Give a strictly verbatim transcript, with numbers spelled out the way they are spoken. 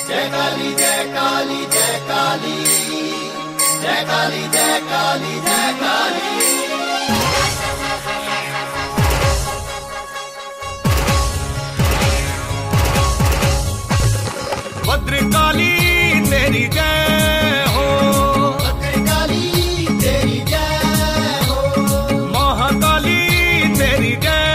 जय काली जय काली जय काली जय काली जय काली जय काली। भद्रकाली तेरी जय हो, भद्रकाली तेरी जय हो, महाकाली तेरी जय